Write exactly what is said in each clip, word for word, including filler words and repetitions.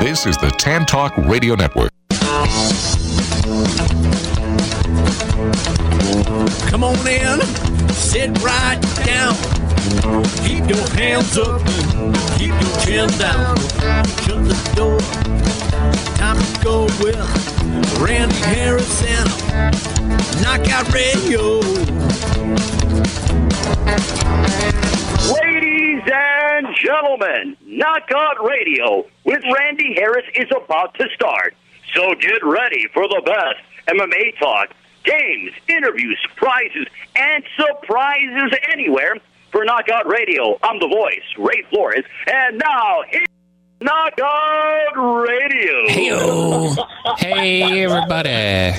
This is the Tan Talk Radio Network. Come on in, sit right down. Keep your hands up, keep your chin down. Shut the door, time to go with Randy Harris and Knockout Radio. Ladies and gentlemen, Knockout Radio with Randy Harris is about to start. So get ready for the best M M A talk, games, interviews, prizes, and surprises anywhere. For Knockout Radio, I'm the voice, Ray Flores, and now here's Knockout Radio. Hey-o. Hey, everybody.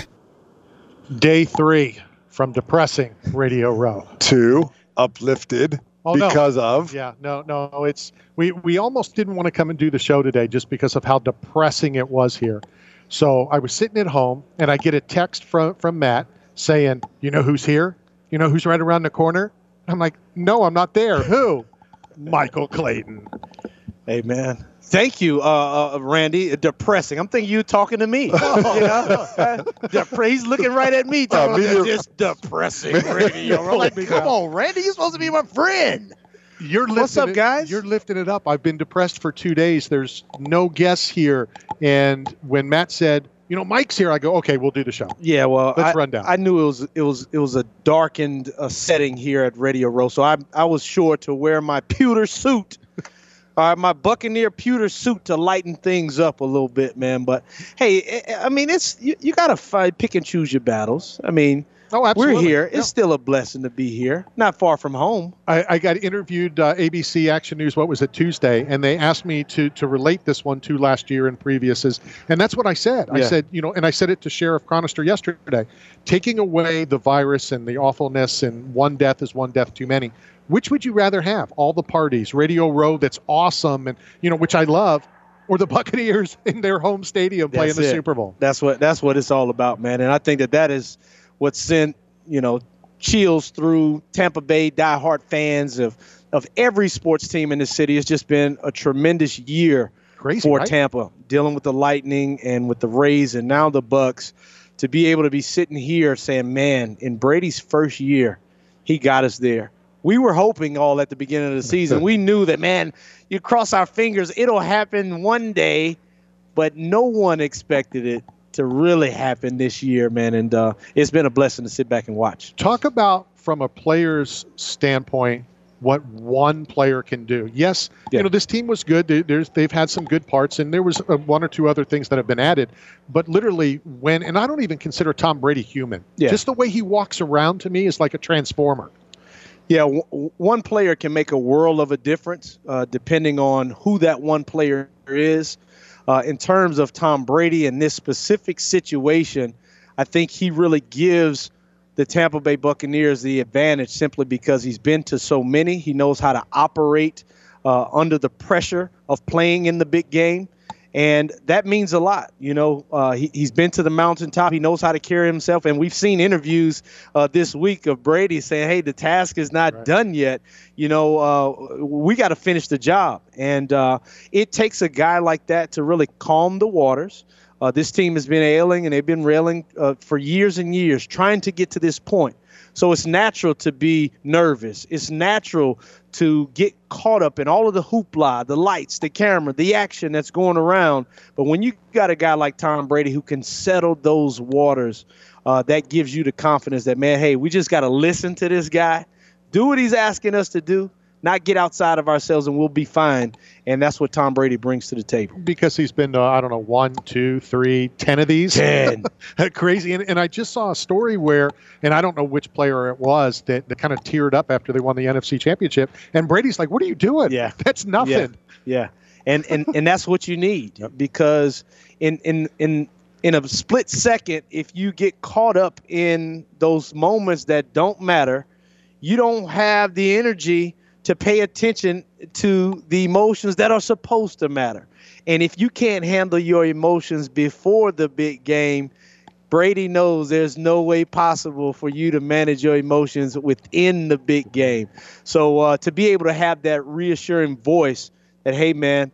Day three from Depressing Radio Row. Two, uplifted Oh, because no. of. Yeah, no, no, it's we, we almost didn't want to come and do the show today just because of how depressing it was here. So I was sitting at home, and I get a text from, from Matt saying, you know who's here? You know who's right around the corner? I'm like, no, I'm not there. Who? Michael Clayton. Hey, man. Thank you, uh, uh, Randy. Depressing. I'm thinking you talking to me. You know? uh, depre- he's looking right at me talking Uh, about this depressing radio. I'm like, come on, Randy. You're supposed to be my friend. You're What's up, it, guys? You're lifting it up. I've been depressed for two days. There's no guests here. And when Matt said, you know, Mike's here, I go, okay, we'll do the show. Yeah, well, Let's I, run down. I knew it was it was it was a darkened uh, setting here at Radio Row, so I I was sure to wear my pewter suit, uh, my Buccaneer pewter suit to lighten things up a little bit, man. But hey, I mean, it's you, you gotta fight, pick and choose your battles. I mean. Oh, absolutely. We're here. Yeah. It's still a blessing to be here. Not far from home. I, I got interviewed uh, A B C Action News, what was it, Tuesday, and they asked me to to relate this one to last year and previous's, and that's what I said. I Yeah. said, you know, and I said it to Sheriff Chronister yesterday, taking away the virus and the awfulness and one death is one death too many, which would you rather have? All the parties, Radio Row that's awesome, and, you know, which I love, or the Buccaneers in their home stadium playing That's the it. Super Bowl? That's what that's what it's all about, man. And I think that that is what sent, you know, chills through Tampa Bay diehard fans of of every sports team in the city. It's just been a tremendous year Crazy, for right? Tampa, dealing with the Lightning and with the Rays and now the Bucks. To be able to be sitting here saying, man, in Brady's first year, he got us there. We were hoping all at the beginning of the season. We knew that, man, you cross our fingers, it'll happen one day, but no one expected it to really happen this year, man. And uh, it's been a blessing to sit back and watch. Talk about, from a player's standpoint, what one player can do. Yes, Yeah. you know, this team was good. There- There's, they've had some good parts, and there was uh, one or two other things that have been added. But literally, when, and I don't even consider Tom Brady human. Yeah. Just the way he walks around to me is like a transformer. Yeah, w- one player can make a world of a difference uh, depending on who that one player is. Uh, in terms of Tom Brady in this specific situation, I think he really gives the Tampa Bay Buccaneers the advantage simply because he's been to so many. He knows how to operate uh, under the pressure of playing in the big game. And that means a lot. You know, uh, he, he's been to the mountaintop. He knows how to carry himself. And we've seen interviews uh, this week of Brady saying, hey, the task is not Right. done yet. You know, uh, we got to finish the job. And uh, it takes a guy like that to really calm the waters. Uh, this team has been ailing and they've been railing uh, for years and years trying to get to this point. So it's natural to be nervous. It's natural to get caught up in all of the hoopla, the lights, the camera, the action that's going around. But when you got a guy like Tom Brady who can settle those waters, uh, that gives you the confidence that, man, hey, we just got to listen to this guy, do what he's asking us to do, not get outside of ourselves, and we'll be fine. And that's what Tom Brady brings to the table. Because he's been, uh, I don't know, one, two, three, ten of these. Ten. Crazy. And, and I just saw a story where, and I don't know which player it was, that, that kind of teared up after they won the N F C Championship. And Brady's like, what are you doing? Yeah. That's nothing. Yeah, yeah. And, and, and that's what you need because in, in, in, in a split second, if you get caught up in those moments that don't matter, you don't have the energy to pay attention to the emotions that are supposed to matter. And if you can't handle your emotions before the big game, Brady knows there's no way possible for you to manage your emotions within the big game. So uh, to be able to have that reassuring voice that, hey, man,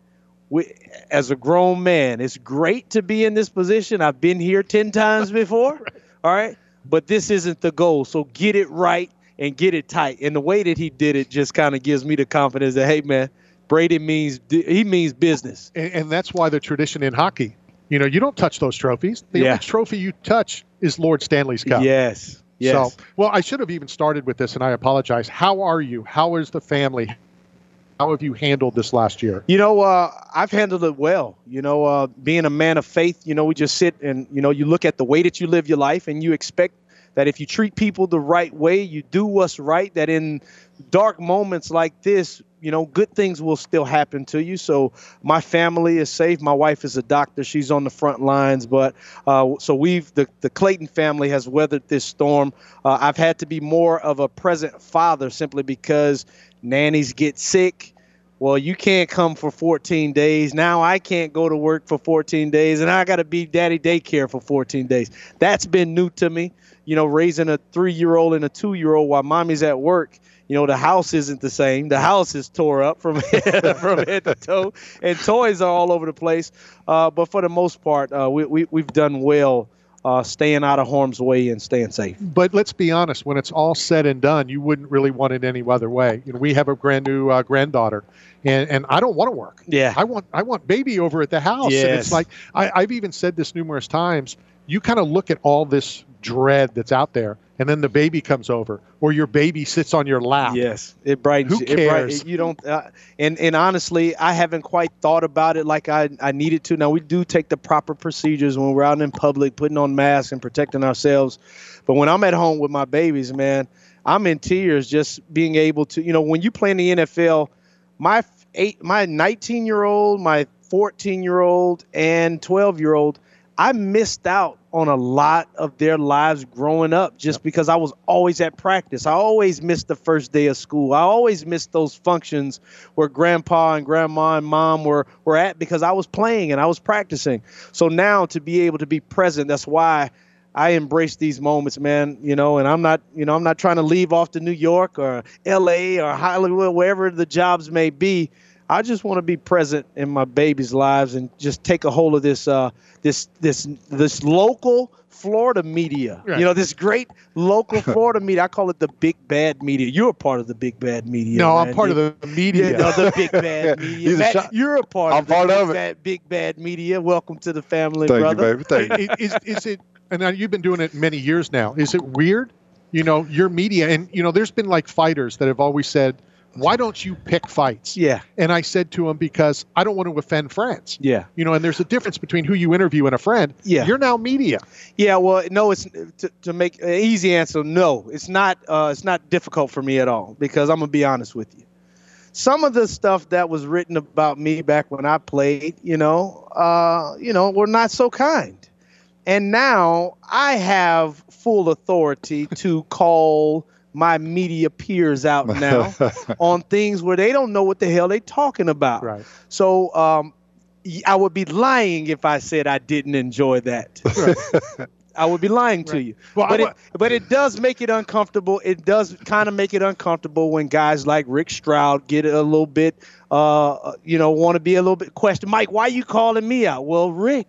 we, as a grown man, it's great to be in this position. I've been here ten times before. Right. All right. But this isn't the goal. So get it right and get it tight. And the way that he did it just kind of gives me the confidence that, hey, man, Brady means he means business. And, and that's why the tradition in hockey, you know, you don't touch those trophies. The yeah. only trophy you touch is Lord Stanley's Cup. Yes. Yes. So, well, I should have even started with this, and I apologize. How are you? How is the family? How have you handled this last year? You know, uh, I've handled it well. You know, uh, being a man of faith, you know, we just sit and, you know, you look at the way that you live your life, and you expect that if you treat people the right way, you do what's right, that in dark moments like this, you know, good things will still happen to you. So my family is safe. My wife is a doctor. She's on the front lines. But uh, so we've the, the Clayton family has weathered this storm. Uh, I've had to be more of a present father simply because nannies get sick. Well, you can't come for fourteen days. Now I can't go to work for fourteen days, and I got to be daddy daycare for fourteen days. That's been new to me. You know, raising a three-year-old and a two-year-old while mommy's at work. You know, the house isn't the same. The house is tore up from head, from head to toe, and toys are all over the place. Uh, but for the most part, uh, we, we, we've done well uh, staying out of harm's way and staying safe. But let's be honest, when it's all said and done, you wouldn't really want it any other way. You know, we have a brand new uh, granddaughter, and, and I don't want to work. Yeah. I want I want baby over at the house. Yes. And it's like, I, I've even said this numerous times, you kind of look at all this dread that's out there, and then the baby comes over, or your baby sits on your lap. Yes, it brightens. Who It cares? bright, you don't. Uh, and and honestly, I haven't quite thought about it like I I needed to. Now we do take the proper procedures when we're out in public, putting on masks and protecting ourselves. But when I'm at home with my babies, man, I'm in tears just being able to. You know, when you play in the N F L, my eight, my nineteen year old, my fourteen year old, and twelve year old, I missed out on a lot of their lives growing up just yep. because I was always at practice. I always missed the first day of school. I always missed those functions where grandpa and grandma and mom were, were at because I was playing and I was practicing. So now to be able to be present, that's why I embrace these moments, man, you know, and I'm not, you know, I'm not trying to leave off to New York or L A or Hollywood, wherever the jobs may be. I just want to be present in my babies' lives and just take a hold of this, uh, this, this, this local Florida media. Right. You know, this great local Florida media. I call it the big bad media. You're a part of the big bad media. No, man. I'm part you, of the media. You know, the big bad media. Matt, a you're a part I'm of the part big, of it. Bad, big bad media. Welcome to the family, Thank brother. you, baby. Thank you. is, is it? And now you've been doing it many years now. Is it weird? You know, your media, and you know, there's been like fighters that have always said, why don't you pick fights? Yeah. And I said to him, because I don't want to offend friends. Yeah. You know, and there's a difference between who you interview and a friend. Yeah. You're now media. Yeah. Well, no, it's to, to make an easy answer. No, it's not. Uh, it's not difficult for me at all because I'm gonna be honest with you. Some of the stuff that was written about me back when I played, you know, uh, you know, were not so kind. And now I have full authority to call my media peers out now on things where they don't know what the hell they're talking about. Right. So um, I would be lying if I said I didn't enjoy that. Right. I would be lying to right. you. Well, but, it, but it does make it uncomfortable. It does kind of make it uncomfortable when guys like Rick Stroud get a little bit, uh, you know, want to be a little bit questioned. Mike, why are you calling me out? Well, Rick,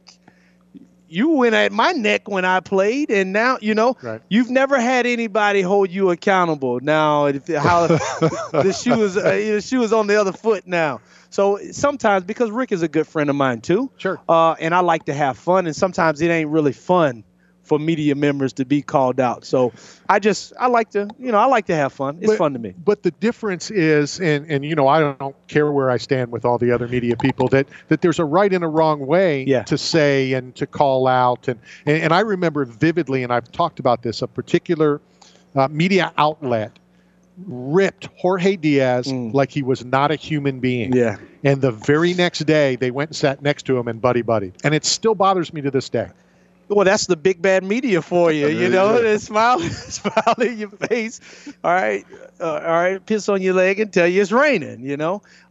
you went at my neck when I played, and now, you know, right. you've never had anybody hold you accountable. Now, if, how the shoe is, uh, the shoe is on the other foot now. So sometimes, because Rick is a good friend of mine too, sure, uh, and I like to have fun, and sometimes it ain't really fun for media members to be called out. So I just, I like to, you know, I like to have fun. It's but, fun to me. But the difference is, and, and you know, I don't care where I stand with all the other media people, that, that there's a right and a wrong way yeah. to say and to call out. And, and, and I remember vividly, and I've talked about this, a particular uh, media outlet ripped Jorge Diaz mm. like he was not a human being. Yeah. And the very next day, they went and sat next to him and buddy-buddied. And it still bothers me to this day. Well, that's the big bad media for you, you know. They smile, smile in your face. All right, uh, all right. Piss on your leg and tell you it's raining. You know,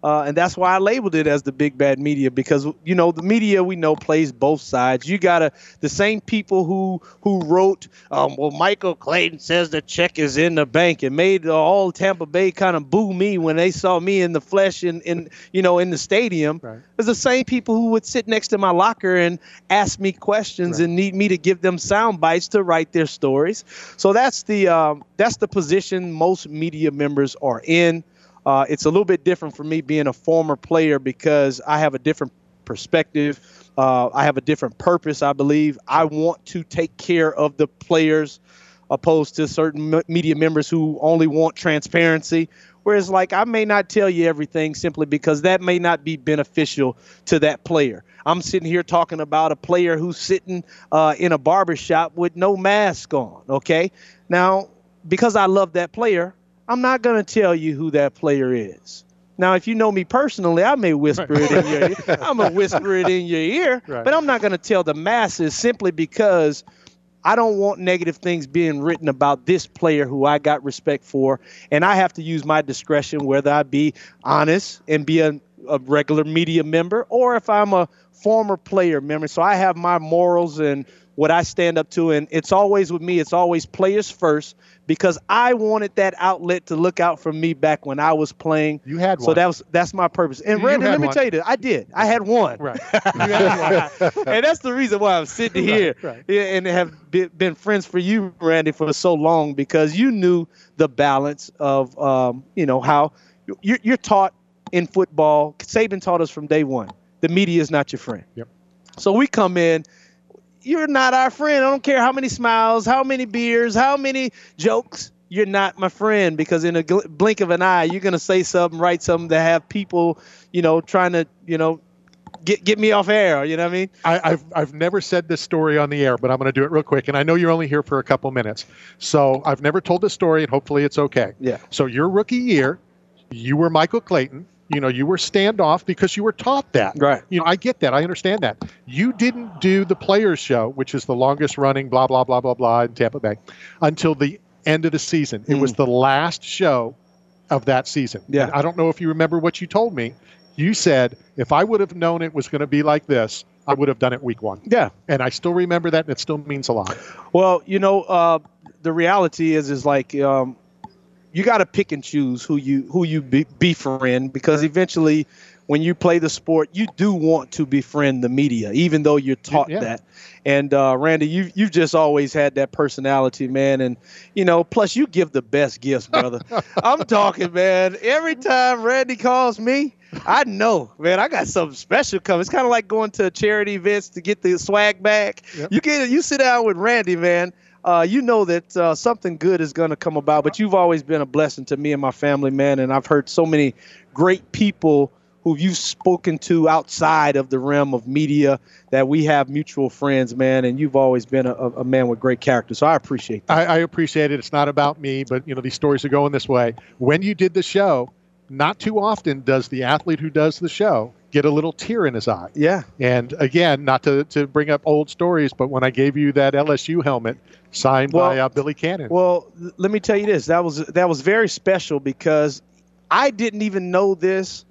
Uh, and that's why I labeled it as the big bad media, because, you know, the media we know plays both sides. You got to the same people who who wrote, um, well, Michael Clayton says the check is in the bank, and made uh, all Tampa Bay kind of boo me when they saw me in the flesh in, in you know, in the stadium. Right. It's the same people who would sit next to my locker and ask me questions Right. and need me to give them sound bites to write their stories. So that's the um, that's the position most media members are in. Uh, it's a little bit different for me being a former player because I have a different perspective. Uh, I have a different purpose, I believe. I want to take care of the players opposed to certain m- media members who only want transparency. Whereas, like, I may not tell you everything simply because that may not be beneficial to that player. I'm sitting here talking about a player who's sitting uh, in a barbershop with no mask on, okay? Now, because I love that player, I'm not going to tell you who that player is. Now, if you know me personally, I may whisper it in your ear. I'm going to whisper it in your ear, Right. but I'm not going to tell the masses simply because I don't want negative things being written about this player who I got respect for, and I have to use my discretion whether I be honest and be a, a regular media member or if I'm a former player member. So I have my morals and what I stand up to, and it's always with me, it's always players first, because I wanted that outlet to look out for me back when I was playing. You had one. So that was that's my purpose. And You Randy, had let me one. tell you this, I did. I had one. Right. You had one. And that's the reason why I'm sitting here Right, right. yeah, and have be- been friends for you, Randy, for so long, because you knew the balance of, um, you know, how you're, you're taught in football. Saban taught us from day one, the media is not your friend. Yep. So we come in, you're not our friend. I don't care how many smiles, how many beers, how many jokes. You're not my friend, because in a gl- blink of an eye, you're going to say something, write something that have people, you know, trying to, you know, get get me off air. You know what I mean? I, I've I've never said this story on the air, but I'm going to do it real quick. And I know you're only here for a couple minutes, so I've never told this story, and hopefully it's okay. Yeah. So your rookie year, you were Michael Clayton. You know, you were standoff because you were taught that. Right. You know, I get that. I understand that. You didn't do the Players Show, which is the longest running blah blah blah blah blah in Tampa Bay, until the end of the season. It Mm. was the last show of that season. Yeah. And I don't know if you remember what you told me. You said, if I would have known it was going to be like this, I would have done it week one. Yeah. And I still remember that, and it still means a lot. Well, you know, uh, the reality is, is like um, you got to pick and choose who you who you be, befriend, because eventually, when you play the sport, you do want to befriend the media, even though you're taught Yeah. that. And uh, Randy, you you've just always had that personality, man. And you know, plus you give the best gifts, brother. I'm talking, man. Every time Randy calls me, I know, man, I got something special coming. It's kind of like going to charity events to get the swag bag. Yep. You get you sit down with Randy, man. Uh, you know that uh, something good is going to come about. But you've always been a blessing to me and my family, man. And I've heard so many great people who you've spoken to outside of the realm of media that we have mutual friends, man. And you've always been a, a man with great character. So I appreciate that. I, I appreciate it. It's not about me, but you know, these stories are going this way. When you did the show, not too often does the athlete who does the show get a little tear in his eye. Yeah. And again, not to, to bring up old stories, but when I gave you that L S U helmet signed Well- by uh, Billy Cannon. Well, l- let me tell you this. That was that was very special, because I didn't even know this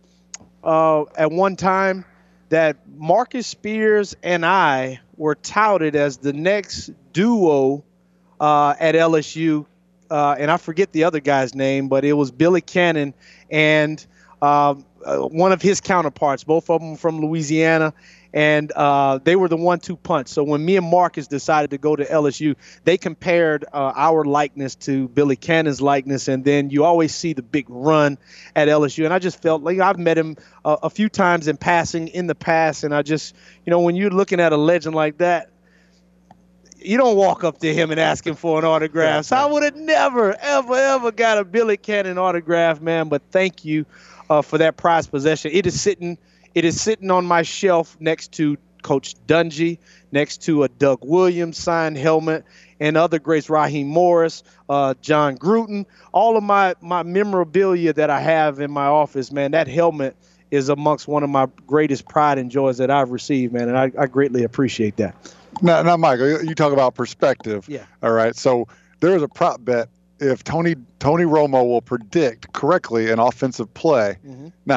uh, at one time, that Marcus Spears and I were touted as the next duo uh, at L S U. Uh, and I forget the other guy's name, but it was Billy Cannon and um, uh, one of his counterparts, both of them from Louisiana. And uh, they were the one two punch. So when me and Marcus decided to go to L S U, they compared uh, our likeness to Billy Cannon's likeness. And then you always see the big run at L S U. And I just felt like I've met him uh, a few times in passing in the past. And I just, you know, when you're looking at a legend like that, you don't walk up to him and ask him for an autograph. So I would have never, ever, ever got a Billy Cannon autograph, man. But thank you uh, for that prized possession. It is sitting. It is sitting on my shelf next to Coach Dungy, next to a Doug Williams signed helmet, and other greats, Raheem Morris, uh, John Gruden. All of my my memorabilia that I have in my office, man, that helmet is amongst one of my greatest pride and joys that I've received, man, and I, I greatly appreciate that. Now, now, Michael, you talk about perspective. Yeah. All right. So there is a prop bet if Tony Tony Romo will predict correctly an offensive play. Mhm. Now,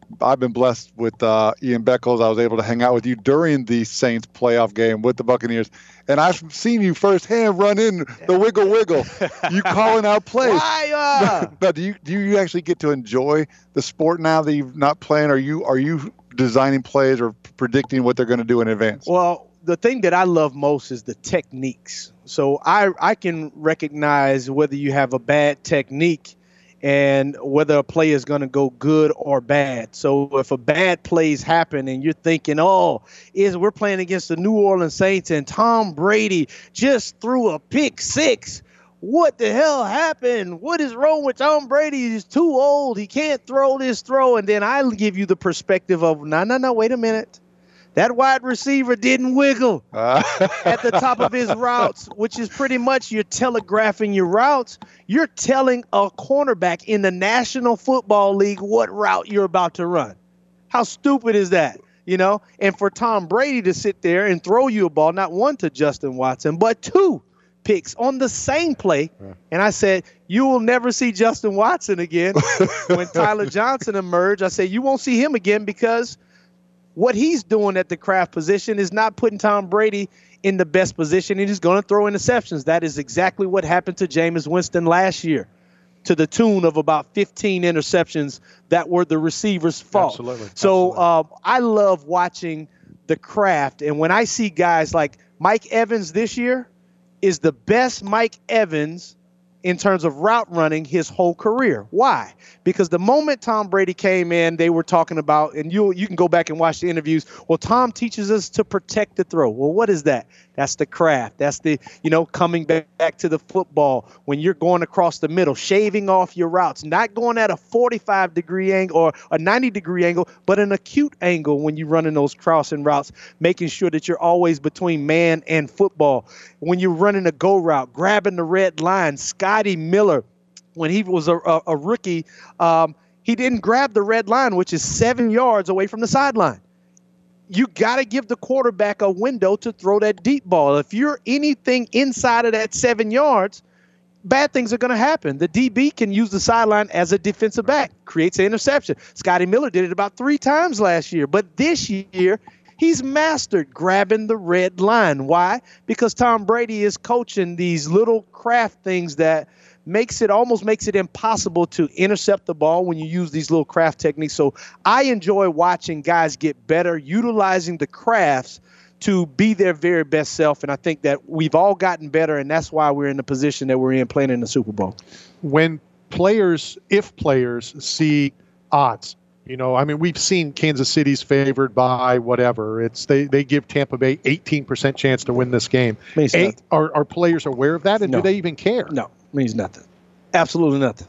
I've been blessed with uh, Ian Beckles. I was able to hang out with you during the Saints playoff game with the Buccaneers, and I've seen you firsthand run in the wiggle wiggle. You calling out plays. Why, uh? Now, do you do you actually get to enjoy the sport now that you're not playing? Are you are you designing plays or predicting what they're going to do in advance? Well, the thing that I love most is the techniques. So I I can recognize whether you have a bad technique and whether a play is going to go good or bad. So if a bad plays happen and you're thinking, oh, is we're playing against the New Orleans Saints and Tom Brady just threw a pick six. What the hell happened? What is wrong with Tom Brady? He's too old. He can't throw this throw. And then I'll give you the perspective of, no, no, no, wait a minute. That wide receiver didn't wiggle Uh, at the top of his routes, which is pretty much you're telegraphing your routes. You're telling a cornerback in the National Football League what route you're about to run. How stupid is that? You know, and for Tom Brady to sit there and throw you a ball, not one to Justin Watson, but two picks on the same play. And I said, you will never see Justin Watson again. When Tyler Johnson emerged, I said, you won't see him again because what he's doing at the craft position is not putting Tom Brady in the best position, and he's going to throw interceptions. That is exactly what happened to Jameis Winston last year, to the tune of about fifteen interceptions that were the receiver's fault. Absolutely. So Absolutely. Um, I love watching the craft, and when I see guys like Mike Evans this year is the best Mike Evans in terms of route running his whole career. Why? Because the moment Tom Brady came in, they were talking about, and you you can go back and watch the interviews, well, Tom teaches us to protect the throw. Well, what is that? That's the craft. That's the, you know, coming back, back to the football when you're going across the middle, shaving off your routes, not going at a forty-five degree angle or a ninety degree angle, but an acute angle when you're running those crossing routes, making sure that you're always between man and football. When you're running a go route, grabbing the red line, Scotty Miller, when he was a, a, a rookie, um, he didn't grab the red line, which is seven yards away from the sideline. You got to give the quarterback a window to throw that deep ball. If you're anything inside of that seven yards, bad things are going to happen. The D B can use the sideline as a defensive back, creates an interception. Scotty Miller did it about three times last year, but this year he's mastered grabbing the red line. Why? Because Tom Brady is coaching these little craft things that makes it almost makes it impossible to intercept the ball when you use these little craft techniques. So I enjoy watching guys get better, utilizing the crafts to be their very best self. And I think that we've all gotten better, and that's why we're in the position that we're in playing in the Super Bowl. When players, if players see odds, you know, I mean, we've seen Kansas City's favored by whatever. It's they, they give Tampa Bay eighteen percent chance to win this game. Means Eight, nothing. are, are players aware of that, and No. do they even care? No, means nothing. Absolutely nothing.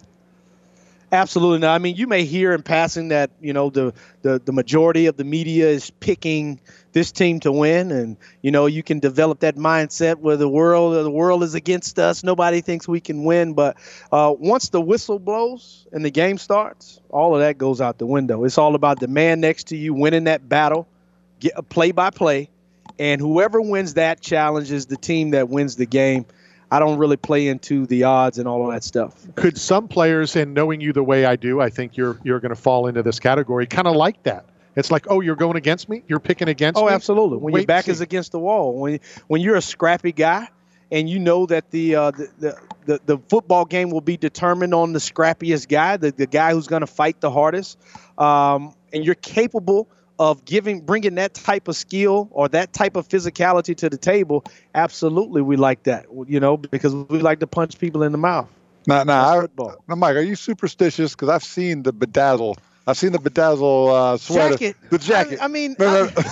Absolutely not. I mean, you may hear in passing that, you know, the, the, the majority of the media is picking this team to win. And, you know, you can develop that mindset where the world the world is against us. Nobody thinks we can win. But uh, once the whistle blows and the game starts, all of that goes out the window. It's all about the man next to you winning that battle, get a play by play. And whoever wins that challenge is the team that wins the game. I don't really play into the odds and all of that stuff. Could some players, and knowing you the way I do, I think you're you're going to fall into this category, kind of like that. It's like, oh, you're going against me? You're picking against Oh, me? absolutely. When Wait your back and is see. against the wall, when when you're a scrappy guy and you know that the uh, the, the, the the football game will be determined on the scrappiest guy, the, the guy who's going to fight the hardest, um, and you're capable of giving, bringing that type of skill or that type of physicality to the table, absolutely we like that, you know, because we like to punch people in the mouth. Now, now, That's I, football. now, Mike, are you superstitious? Because I've seen the bedazzle. I've seen the bedazzle uh, sweater. Jacket. The jacket. I, I mean, No, no.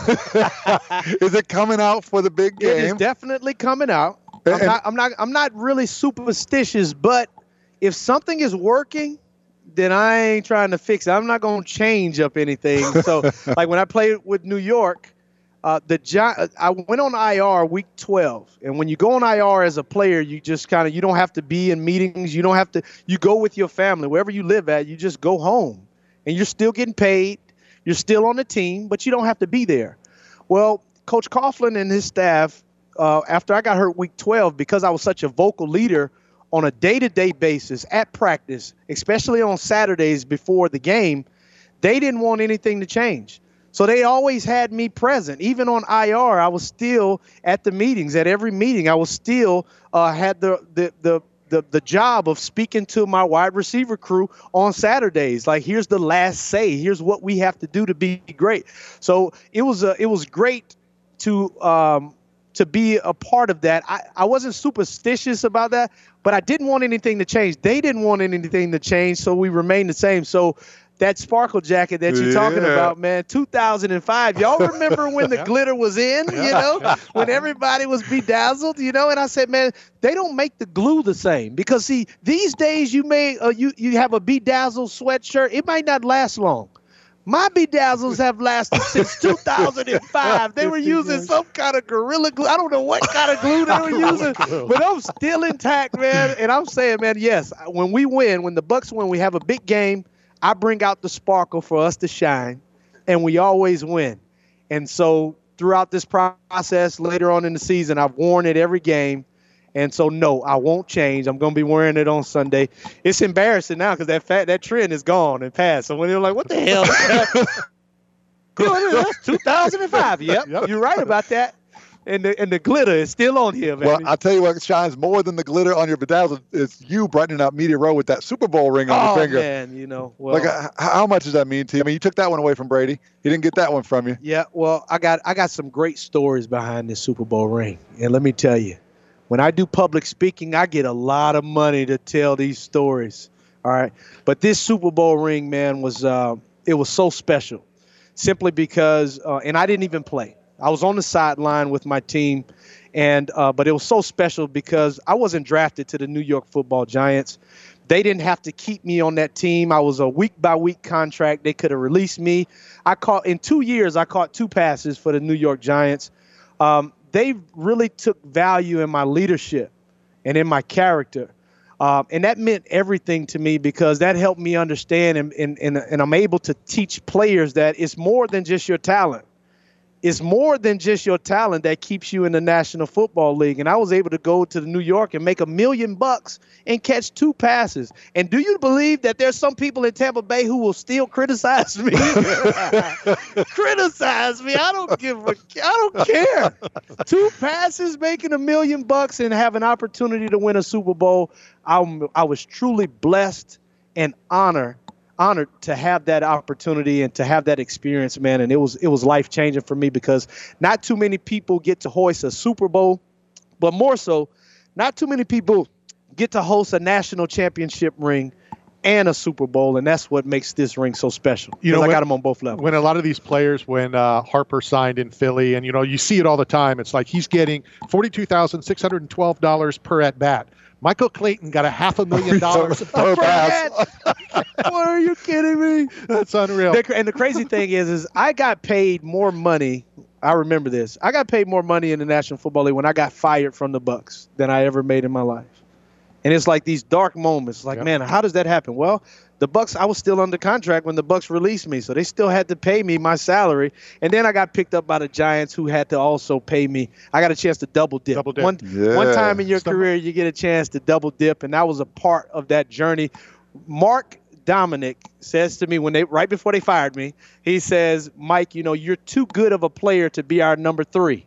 I- Is it coming out for the big It is game? definitely coming out. I'm And- not, I'm not. I'm not really superstitious, but if something is working, then I ain't trying to fix it. I'm not going to change up anything. So, like when I played with New York, uh, the Gi- I went on I R week twelve, and when you go on I R as a player, you just kind of you don't have to be in meetings. You don't have to. You go with your family wherever you live at. You just go home, and you're still getting paid. You're still on the team, but you don't have to be there. Well, Coach Coughlin and his staff, uh, after I got hurt week twelve, because I was such a vocal leader on a day-to-day basis at practice, especially on Saturdays before the game, They didn't want anything to change. So they always had me present. Even on I R, I was still at the meetings. At every meeting, I was still uh, had the, the the the the job of speaking to my wide receiver crew on Saturdays. Like, here's the last say. Here's what we have to do to be great. So it was a, it was great to um, to be a part of that. I, I wasn't superstitious about that, but I didn't want anything to change. They didn't want anything to change, so we remained the same. So that sparkle jacket that you're yeah. talking about, man, two thousand five. Y'all remember when the yeah. glitter was in, you know, when everybody was bedazzled, you know? And I said, man, they don't make the glue the same because, see, these days you may uh, you you have a bedazzled sweatshirt. It might not last long. My bedazzles have lasted since two thousand five. They were using some kind of Gorilla Glue. I don't know what kind of glue they were using, but I'm still intact, man. And I'm saying, man, yes, when we win, when the Bucks win, we have a big game. I bring out the sparkle for us to shine, and we always win. And so throughout this process, later on in the season, I've worn it every game. And so, no, I won't change. I'm going to be wearing it on Sunday. It's embarrassing now because that fat, that trend is gone and passed. So when they're like, what the hell? That's two thousand five. Yep, yep, you're right about that. And the and the glitter is still on here, man. Well, I'll tell you what shines more than the glitter on your bedazzle is you brightening up Media Row with that Super Bowl ring on oh, your finger. Oh, man, you know. Well, like, uh, how much does that mean to you? I mean, you took that one away from Brady. He didn't get that one from you. Yeah, well, I got I got some great stories behind this Super Bowl ring. And let me tell you, when I do public speaking, I get a lot of money to tell these stories. All right. But this Super Bowl ring, man, was uh, it was so special simply because uh, and I didn't even play. I was on the sideline with my team, and uh, but it was so special because I wasn't drafted to the New York Football Giants. They didn't have to keep me on that team. I was a week-by-week contract. They could have released me. I caught in two years. I caught two passes for the New York Giants. Um, they really took value in my leadership and in my character. Um, and that meant everything to me because that helped me understand and, and, and, and I'm able to teach players that it's more than just your talent. It's more than just your talent that keeps you in the National Football League. And I was able to go to New York and make a million bucks and catch two passes. And do you believe that there's some people in Tampa Bay who will still criticize me? Criticize me. I don't give a, I don't care. Two passes, making a million bucks and have an opportunity to win a Super Bowl. I'm, I was truly blessed and honored. honored to have that opportunity and to have that experience, man. And it was it was life-changing for me because not too many people get to hoist a Super Bowl, but more so, not too many people get to host a national championship ring and a Super Bowl, and that's what makes this ring so special. You know, I got them on both levels. When a lot of these players, when uh, Harper signed in Philly, and, you know, you see it all the time, it's like he's getting forty-two thousand six hundred twelve dollars per at-bat. Michael Clayton got a half a million dollars per pass. What, are you kidding me? That's unreal. The, and the crazy thing is, is I got paid more money. I remember this. I got paid more money in the National Football League when I got fired from the Bucks than I ever made in my life. And it's like these dark moments. Like, yep. man, how does that happen? Well, the Bucks, I was still under contract when the Bucks released me, so they still had to pay me my salary. And then I got picked up by the Giants, who had to also pay me. I got a chance to double dip. Double dip. One, yeah. one time in your Stop. career, you get a chance to double dip, and that was a part of that journey. Mark Dominic says to me when they right before they fired me, he says, Mike, you know, you're too good of a player to be our number three.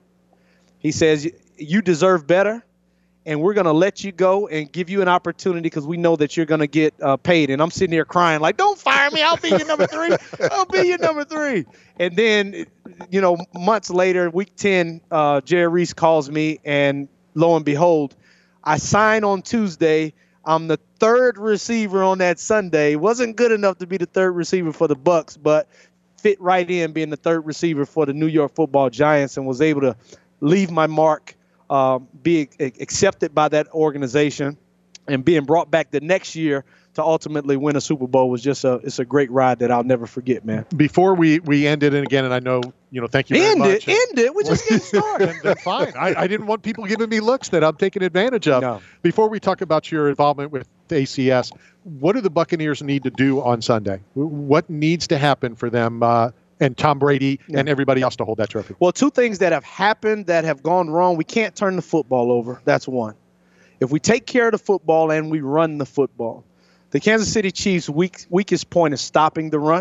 He says, you deserve better. And we're going to let you go and give you an opportunity because we know that you're going to get uh, paid. And I'm sitting here crying like, don't fire me. I'll be your number three. I'll be your number three. And then, you know, months later, week ten, uh, Jerry Reese calls me. And lo and behold, I sign on Tuesday. I'm the third receiver on that Sunday. Wasn't good enough to be the third receiver for the Bucks, but fit right in being the third receiver for the New York Football Giants and was able to leave my mark. Uh, be accepted by that organization and being brought back the next year to ultimately win a Super Bowl was just a it's a great ride that I'll never forget, man. Before we, we end it, and again, and I know, you know, thank you very end much. It, end it. We're just getting started. and, and fine. I, I didn't want people giving me looks that I'm taking advantage of. No. Before we talk about your involvement with the A C S, what do the Buccaneers need to do on Sunday? What needs to happen for them uh, and Tom Brady yeah. and everybody else to hold that trophy? Well, two things that have happened that have gone wrong. We can't turn the football over. That's one. If we take care of the football and we run the football, the Kansas City Chiefs' weak, weakest point is stopping the run.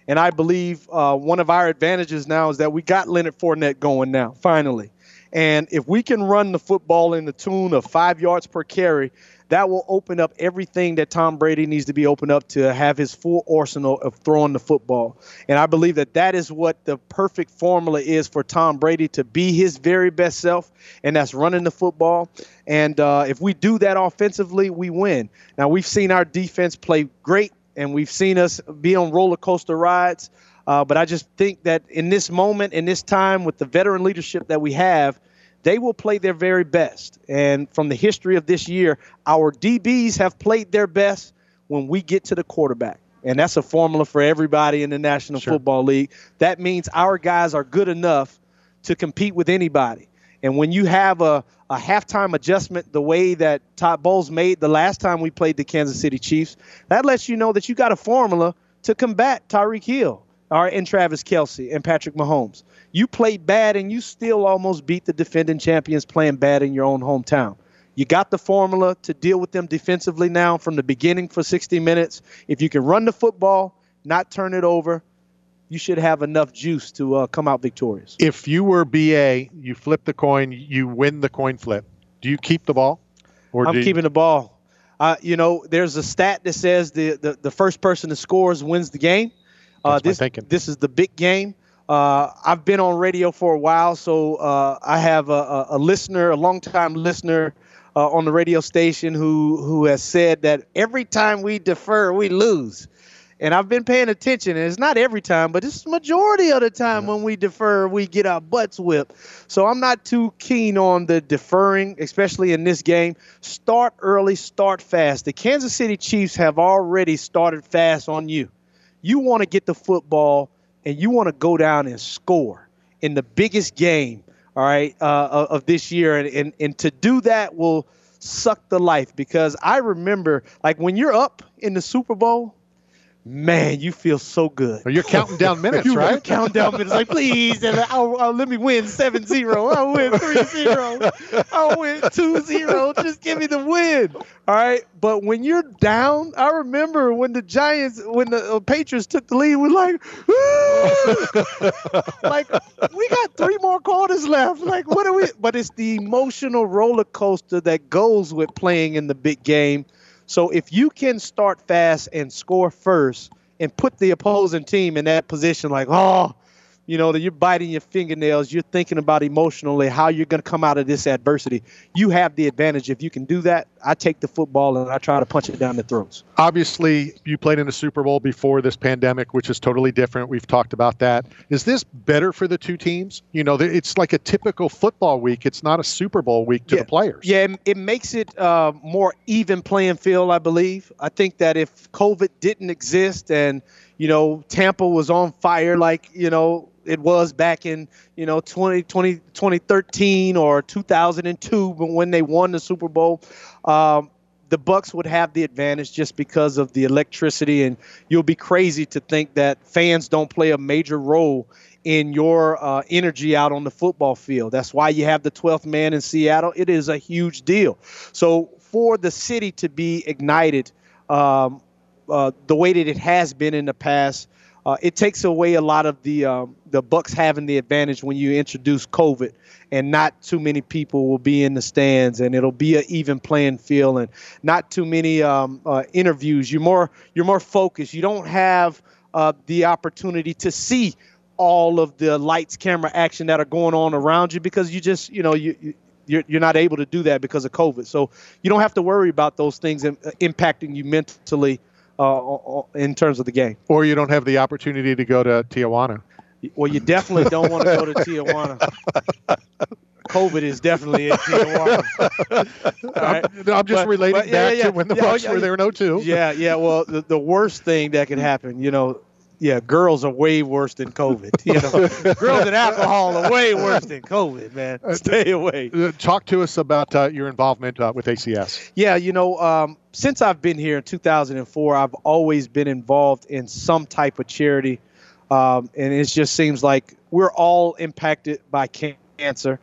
And I believe uh, one of our advantages now is that we got Leonard Fournette going now, finally. And if we can run the football in the tune of five yards per carry, that will open up everything that Tom Brady needs to be opened up to have his full arsenal of throwing the football. And I believe that that is what the perfect formula is for Tom Brady to be his very best self, and that's running the football. And uh, if we do that offensively, we win. Now, we've seen our defense play great, and we've seen us be on roller coaster rides. Uh, but I just think that in this moment, in this time, with the veteran leadership that we have, they will play their very best. And from the history of this year, our D Bs have played their best when we get to the quarterback. And that's a formula for everybody in the National Sure. Football League. That means our guys are good enough to compete with anybody. And when you have a, a halftime adjustment the way that Todd Bowles made the last time we played the Kansas City Chiefs, that lets you know that you got a formula to combat Tyreek Hill or, and Travis Kelce and Patrick Mahomes. You played bad, and you still almost beat the defending champions playing bad in your own hometown. You got the formula to deal with them defensively now from the beginning for sixty minutes. If you can run the football, not turn it over, you should have enough juice to uh, come out victorious. If you were B A, you flip the coin, you win the coin flip. Do you keep the ball? Or I'm do you- keeping the ball. Uh, you know, there's a stat that says the, the, the first person to scores wins the game. Uh, That's my this, thinking. this is the big game. Uh, I've been on radio for a while, so uh, I have a, a, a listener, a longtime listener uh, on the radio station who who has said that every time we defer, we lose. And I've been paying attention, and it's not every time, but it's the majority of the time yeah. when we defer, we get our butts whipped. So I'm not too keen on the deferring, especially in this game. Start early, start fast. The Kansas City Chiefs have already started fast on you. You want to get the football, and you want to go down and score in the biggest game, all right, uh, of this year. And, and, and to do that will suck the life, because I remember, like, when you're up in the Super Bowl, man, you feel so good. Well, you're counting down minutes, you right? Counting down minutes, like, please, and I'll, I'll, let me win seven zero. I'll win three zero. I'll win two zero. Just give me the win. All right. But when you're down, I remember when the Giants, when the uh, Patriots took the lead, we're like, like, we got three more quarters left. Like, what are we? But it's the emotional roller coaster that goes with playing in the big game. So if you can start fast and score first and put the opposing team in that position, like, oh, you know, that you're biting your fingernails, you're thinking about emotionally how you're going to come out of this adversity. You have the advantage. If you can do that, I take the football and I try to punch it down the throats. Obviously, you played in a Super Bowl before this pandemic, which is totally different. We've talked about that. Is this better for the two teams? You know, it's like a typical football week. It's not a Super Bowl week to yeah, the players. Yeah, it, it makes it uh, more even playing field, I believe. I think that if COVID didn't exist and, you know, Tampa was on fire like, you know, it was back in, you know, twenty, twenty, twenty thirteen or two thousand two, but when they won the Super Bowl, um, the Bucs would have the advantage just because of the electricity. And you'll be crazy to think that fans don't play a major role in your uh, energy out on the football field. That's why you have the twelfth man in Seattle. It is a huge deal. So for the city to be ignited um, uh, the way that it has been in the past, Uh, it takes away a lot of the um, the Bucs having the advantage when you introduce COVID, and not too many people will be in the stands, and it'll be an even playing field, and not too many um, uh, interviews. You're more you're more focused. You don't have uh, the opportunity to see all of the lights, camera, action that are going on around you, because you just you know you. you You're, you're not able to do that because of COVID. So you don't have to worry about those things in, uh, impacting you mentally uh, in terms of the game. Or you don't have the opportunity to go to Tijuana. Well, you definitely don't want to go to Tijuana. COVID is definitely in Tijuana. Right? I'm, I'm just But- relating but yeah, back yeah, to when the yeah, Bucs yeah, were there in oh two. Yeah, yeah. Well, the, the worst thing that could happen, you know, yeah, girls are way worse than COVID. You know, girls and alcohol are way worse than COVID, man. Stay away. Uh, Talk to us about uh, your involvement uh, with A C S. Yeah, you know, um, since I've been here in two thousand four, I've always been involved in some type of charity. Um, and it just seems like we're all impacted by can- cancer.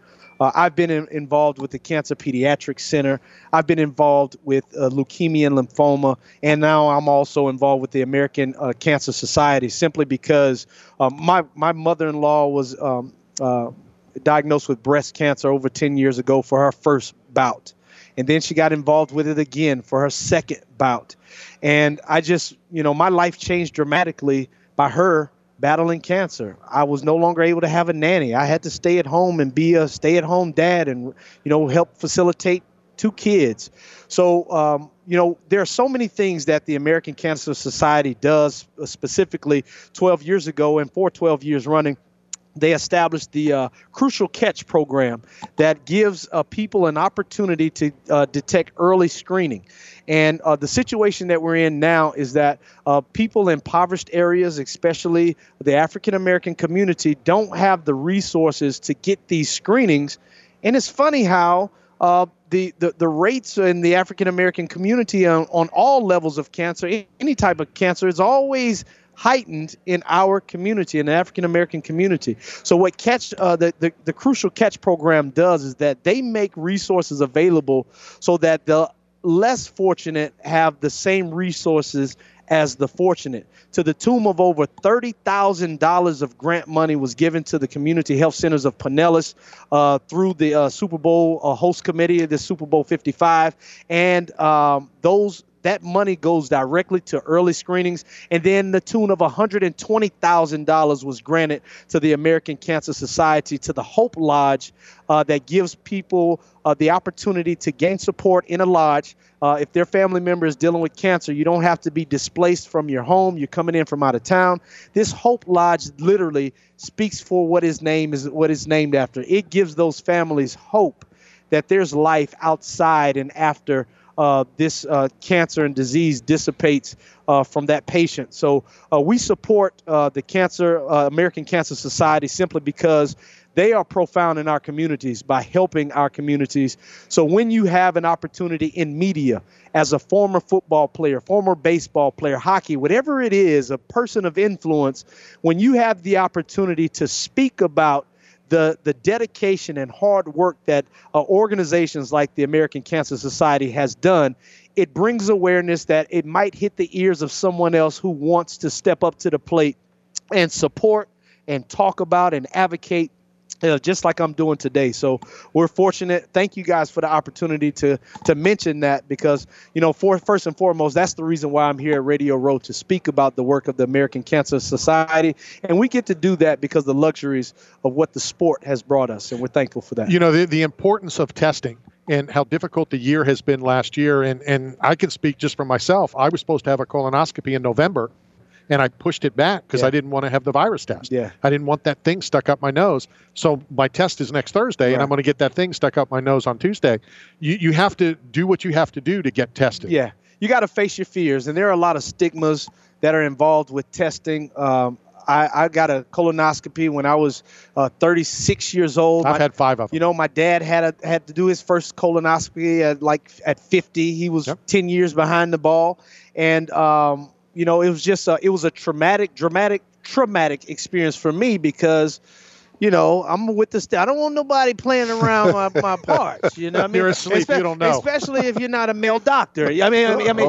Uh, I've been in, involved with the Cancer Pediatric Center. I've been involved with uh, leukemia and lymphoma, and now I'm also involved with the American uh, Cancer Society, simply because um, my my mother-in-law was um, uh, diagnosed with breast cancer over ten years ago for her first bout. And then she got involved with it again for her second bout. And I just, you know, my life changed dramatically by her battling cancer. I was no longer able to have a nanny. I had to stay at home and be a stay-at-home dad and, you know, help facilitate two kids. So, um, you know, there are so many things that the American Cancer Society does, uh, specifically twelve years ago and for twelve years running. They established the uh, Crucial Catch program that gives uh, people an opportunity to uh, detect early screening. And uh, the situation that we're in now is that uh, people in impoverished areas, especially the African-American community, don't have the resources to get these screenings. And it's funny how uh, the, the, the rates in the African-American community on, on all levels of cancer, any type of cancer, is always heightened in our community, in the African-American community. So what catch uh, the, the, the Crucial Catch program does is that they make resources available so that the less fortunate have the same resources as the fortunate. To the tune of over thirty thousand dollars of grant money was given to the community health centers of Pinellas uh, through the uh, Super Bowl uh, host committee of the Super Bowl fifty-five. And um, those that money goes directly to early screenings. And then the tune of one hundred twenty thousand dollars was granted to the American Cancer Society, to the Hope Lodge, uh, that gives people uh, the opportunity to gain support in a lodge. Uh, if their family member is dealing with cancer, you don't have to be displaced from your home. You're coming in from out of town. This Hope Lodge literally speaks for what his name is, what it's named after. It gives those families hope that there's life outside and after Uh, this uh, cancer and disease dissipates uh, from that patient. So uh, we support uh, the Cancer uh, American Cancer Society simply because they are profound in our communities by helping our communities. So when you have an opportunity in media as a former football player, former baseball player, hockey, whatever it is, a person of influence, when you have the opportunity to speak about the the dedication and hard work that uh, organizations like the American Cancer Society has done, it brings awareness that it might hit the ears of someone else who wants to step up to the plate and support and talk about and advocate, uh, just like I'm doing today. So we're fortunate. Thank you guys for the opportunity to to mention that, because, you know, for first and foremost, that's the reason why I'm here at Radio Row, to speak about the work of the American Cancer Society. And we get to do that because the luxuries of what the sport has brought us, and we're thankful for that. You know, the, the importance of testing and how difficult the year has been last year. And, and I can speak just for myself. I was supposed to have a colonoscopy in November, and I pushed it back because Yeah. I didn't want to have the virus test. Yeah. I didn't want that thing stuck up my nose. So my test is next Thursday, and Right. I'm going to get that thing stuck up my nose on Tuesday. You you have to do what you have to do to get tested. Yeah, you got to face your fears, and there are a lot of stigmas that are involved with testing. Um, I, I got a colonoscopy when I was uh, thirty-six years old. I've My- had five of them. You know, my dad had a, had to do his first colonoscopy at like at fifty. He was Yep. ten years behind the ball, and um, you know, it was just a, it was a traumatic, dramatic, traumatic experience for me because, you know, I'm with the st- I don't want nobody playing around my, my parts. You know what I mean? You're asleep, you don't know. Especially if you're not a male doctor. I mean, I mean, I mean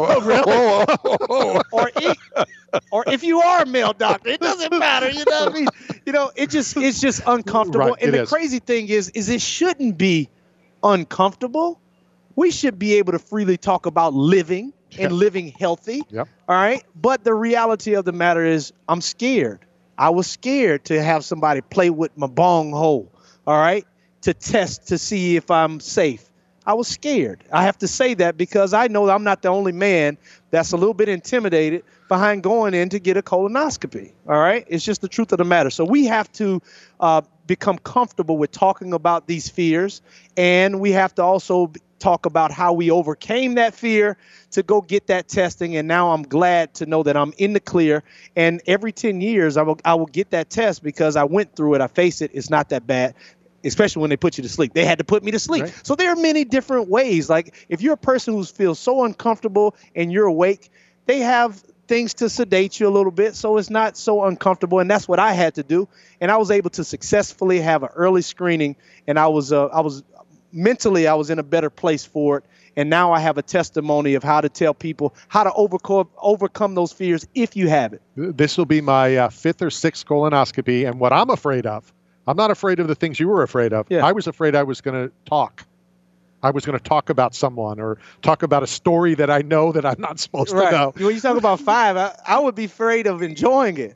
or if, or if you are a male doctor, it doesn't matter. You know what I mean? You know, it just it's just uncomfortable. Right, and it the is. crazy thing is, is it shouldn't be uncomfortable. We should be able to freely talk about living and Yeah. living healthy. Yep. All right. But the reality of the matter is, I'm scared. I was scared to have somebody play with my bong hole. All right. To test to see if I'm safe. I was scared. I have to say that because I know I'm not the only man that's a little bit intimidated behind going in to get a colonoscopy. All right. It's just the truth of the matter. So we have to uh, become comfortable with talking about these fears. And we have to also b- talk about how we overcame that fear to go get that testing. And now I'm glad to know that I'm in the clear. And every ten years, I will, I will get that test because I went through it. I face it. It's not that bad. Especially when they put you to sleep. They had to put me to sleep. Right. So there are many different ways. Like if you're a person who feels so uncomfortable and you're awake, they have things to sedate you a little bit so it's not so uncomfortable. And that's what I had to do. And I was able to successfully have an early screening. And I was, uh, I was mentally, I was in a better place for it. And now I have a testimony of how to tell people how to overcome overcome those fears if you have it. This will be my uh, fifth or sixth colonoscopy. And what I'm afraid of, I'm not afraid of the things you were afraid of. Yeah. I was afraid I was going to talk. I was going to talk about someone or talk about a story that I know that I'm not supposed Right. to know. When you talk about five, I, I would be afraid of enjoying it.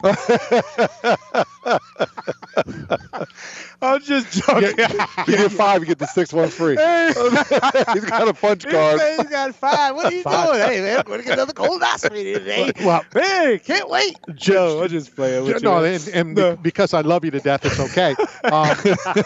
I'm just joking. You get five, you get the sixth one free. He's got a punch card. He's got five. What are you Five. doing? Hey, man, we're going to get another colonoscopy today. Well, Man, can't wait. Joe, I'm just playing with no, you. and, and be- because I love you to death, it's okay. Um,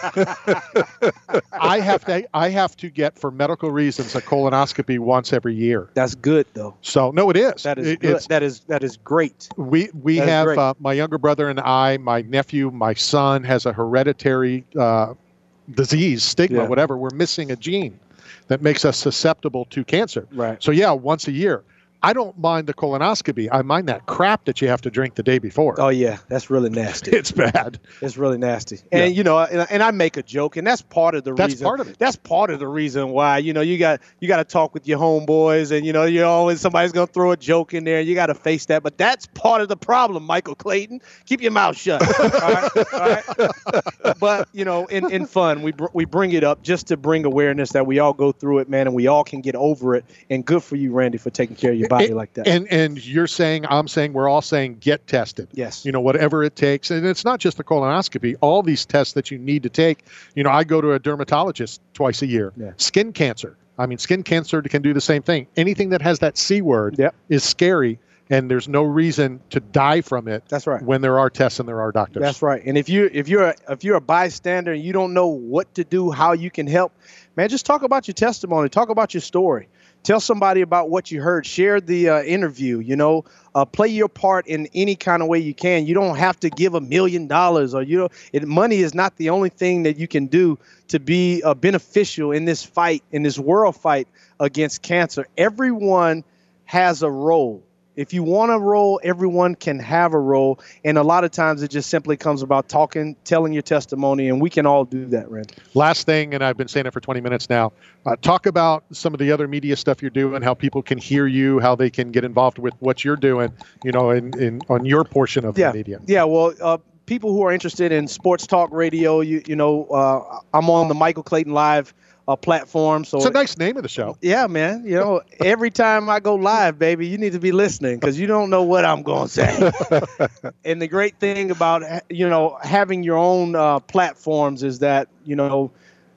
I have to. I have to get, for medical reasons, a colonoscopy once every year. That's good, though. So no, it is. That is It- good. it's- That is that is great. We we That is have great. uh, my younger brother and I, my nephew, my son has a hereditary uh, disease, stigma, Yeah. whatever. We're missing a gene that makes us susceptible to cancer. Right. So yeah, once a year. I don't mind the colonoscopy. I mind that crap that you have to drink the day before. Oh, yeah. That's really nasty. It's bad. It's really nasty. Yeah. And, you know, and, and I make a joke, and that's part of the That's reason. part of it. That's part of the reason why, you know, you got you got to talk with your homeboys, and, you know, you always somebody's going to throw a joke in there. You got to face that. But that's part of the problem, Michael Clayton. Keep your mouth shut. All right? All right? But, you know, in, in fun, we, br- we bring it up just to bring awareness that we all go through it, man, and we all can get over it. And good for you, Randy, for taking care of your body And- like that. And and you're saying, I'm saying, we're all saying, get tested. Yes. You know, whatever it takes. And it's not just the colonoscopy. All these tests that you need to take. You know, I go to a dermatologist twice a year. Yeah. Skin cancer. I mean, skin cancer can do the same thing. Anything that has that C word Yep. is scary, and there's no reason to die from it. That's right. When there are tests and there are doctors. That's right. And if you if you're a, if you're a bystander and you don't know what to do, how you can help, man, just talk about your testimony. Talk about your story. Tell somebody about what you heard. Share the uh, interview. You know, uh, play your part in any kind of way you can. You don't have to give a million dollars, or you know, it, money is not the only thing that you can do to be uh, beneficial in this fight, in this world fight against cancer. Everyone has a role. If you want a role, everyone can have a role. And a lot of times it just simply comes about talking, telling your testimony, and we can all do that, Randy. Last thing, and I've been saying it for twenty minutes now, uh, talk about some of the other media stuff you're doing, how people can hear you, how they can get involved with what you're doing, you know, in, in on your portion of Yeah, the media. yeah. Well, uh, people who are interested in sports talk radio, you you know, uh, I'm on the Michael Clayton Live uh, platform. So It's a nice name of the show. yeah, man. You know, every time I go live, baby, you need to be listening because you don't know what I'm going to say. And the great thing about, you know, having your own uh, platforms is that, you know,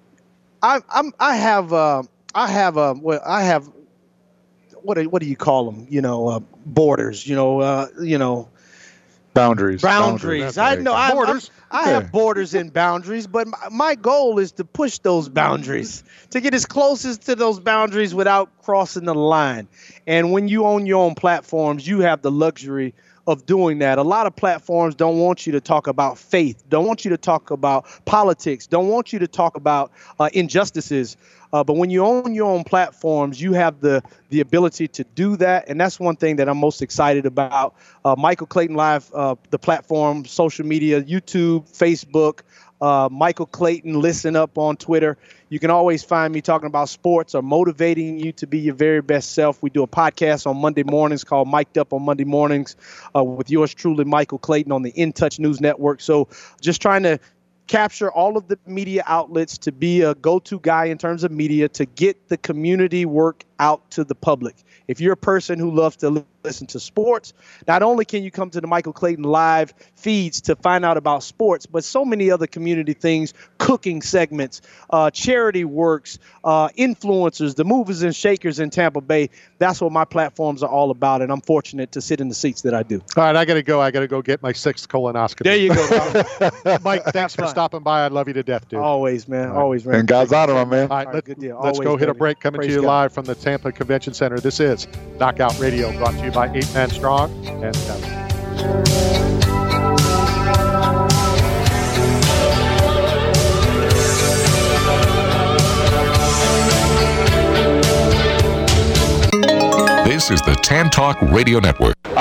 I, I'm I have uh, I have uh, well, I have what do, what do you call them? You know, uh, borders. You know, uh, you know. Boundaries. Boundaries. I know. I, Borders. I, I Yeah. have borders and boundaries, but my, my goal is to push those boundaries, to get as closest to those boundaries without crossing the line. And when you own your own platforms, you have the luxury of doing that. A lot of platforms don't want you to talk about faith, don't want you to talk about politics, don't want you to talk about uh, injustices. Uh, but when you own your own platforms, you have the the ability to do that. And that's one thing that I'm most excited about. Uh, Michael Clayton Live, uh, the platform, social media, YouTube, Facebook, uh, Michael Clayton, listen up on Twitter. You can always find me talking about sports or motivating you to be your very best self. We do a podcast on Monday mornings called Mic'd Up on Monday Mornings uh, with yours truly, Michael Clayton, on the In Touch News Network. So just trying to capture all of the media outlets to be a go-to guy in terms of media to get the community work out to the public. If you're a person who loves to li- listen to sports, not only can you come to the Michael Clayton Live feeds to find out about sports, but so many other community things, cooking segments, uh, charity works, uh, influencers, the movers and shakers in Tampa Bay. That's what my platforms are all about, and I'm fortunate to sit in the seats that I do. All right, I got to go. I got to go get my sixth colonoscopy. There you go. Mike, thanks for fun. stopping by. I love you to death, dude. Always, man. Always, man. And God's honor, my man. All right, All right, let, good deal. let's go Always, hit a baby. break. Coming Praise to you God. live from the Tampa Convention Center. This is Knockout Radio, brought to you by Eight Man Strong and uh, This is the Tan Talk Radio Network. I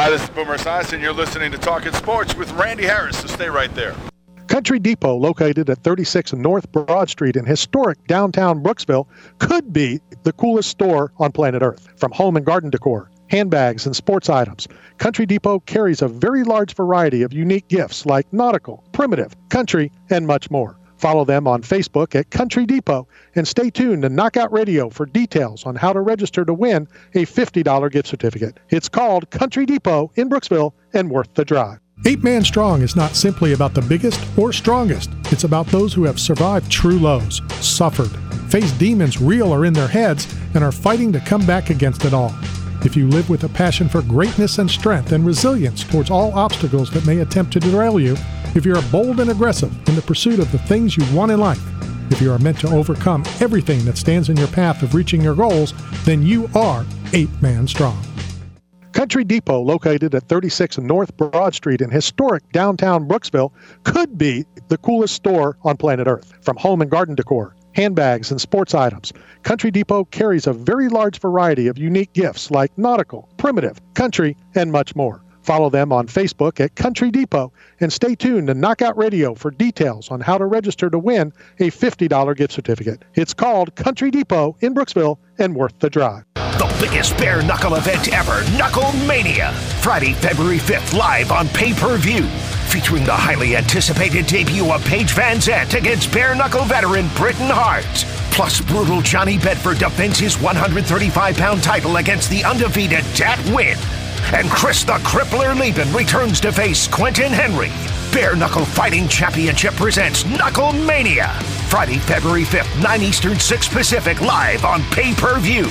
Hi, this is Boomer Esiason. You're listening to Talking Sports with Randy Harris, so stay right there. Country Depot, located at thirty-six North Broad Street in historic downtown Brooksville, could be the coolest store on planet Earth. From home and garden decor, handbags, and sports items, Country Depot carries a very large variety of unique gifts like nautical, primitive, country, and much more. Follow them on Facebook at Country Depot and stay tuned to Knockout Radio for details on how to register to win a fifty dollars gift certificate. It's called Country Depot in Brooksville and worth the drive. Eight Man Strong is not simply about the biggest or strongest. It's about those who have survived true lows, suffered, faced demons real or in their heads, and are fighting to come back against it all. If you live with a passion for greatness and strength and resilience towards all obstacles that may attempt to derail you, if you are bold and aggressive in the pursuit of the things you want in life, if you are meant to overcome everything that stands in your path of reaching your goals, then you are Eight Man Strong. Country Depot, located at thirty-six North Broad Street in historic downtown Brooksville, could be the coolest store on planet Earth. From home and garden decor, handbags, and sports items, Country Depot carries a very large variety of unique gifts like nautical, primitive, country, and much more. Follow them on Facebook at Country Depot and stay tuned to Knockout Radio for details on how to register to win a fifty dollars gift certificate. It's called Country Depot in Brooksville and worth the drive. The biggest bare knuckle event ever, Knuckle Mania. Friday, February fifth, live on pay-per-view. Featuring the highly anticipated debut of Paige Van Zandt against bare knuckle veteran Britton Hart. Plus, brutal Johnny Bedford defends his one hundred thirty-five pound title against the undefeated Dat Win. And Chris the Crippler Lieben returns to face Quentin Henry. Bare Knuckle Fighting Championship presents Knuckle Mania. Friday, February fifth, nine Eastern, six Pacific, live on pay-per-view.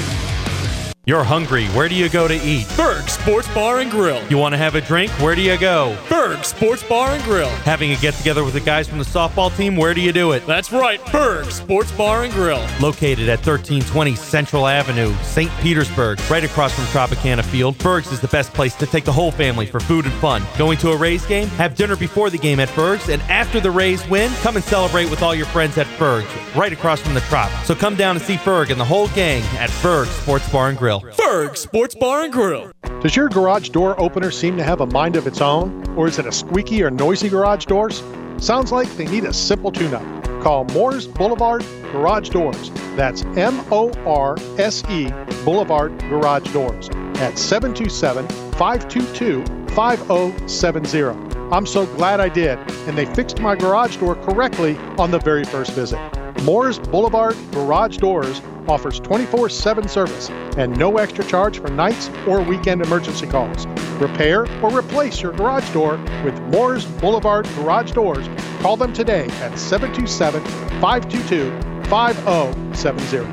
You're hungry. Where do you go to eat? Berg Sports Bar and Grill. You want to have a drink? Where do you go? Berg Sports Bar and Grill. Having a get-together with the guys from the softball team? Where do you do it? That's right, Berg Sports Bar and Grill. Located at thirteen twenty Central Avenue, Saint Petersburg, right across from Tropicana Field, Berg's is the best place to take the whole family for food and fun. Going to a Rays game? Have dinner before the game at Berg's, and after the Rays win, come and celebrate with all your friends at Berg's, right across from the Trop. So come down and see Berg and the whole gang at Berg Sports Bar and Grill. Berg Sports Bar and Grill. Does your garage door opener seem to have a mind of its own? Or is it a squeaky or noisy garage doors? Sounds like they need a simple tune-up. Call Moores Boulevard Garage Doors. That's M O R S E Boulevard Garage Doors at seven two seven, five two two, five zero seven zero. I'm so glad I did, and they fixed my garage door correctly on the very first visit. Moores Boulevard Garage Doors offers twenty-four seven service and no extra charge for nights or weekend emergency calls. Repair or replace your garage door with Moores Boulevard Garage Doors. Call them today at seven two seven, five two two, five zero seven zero.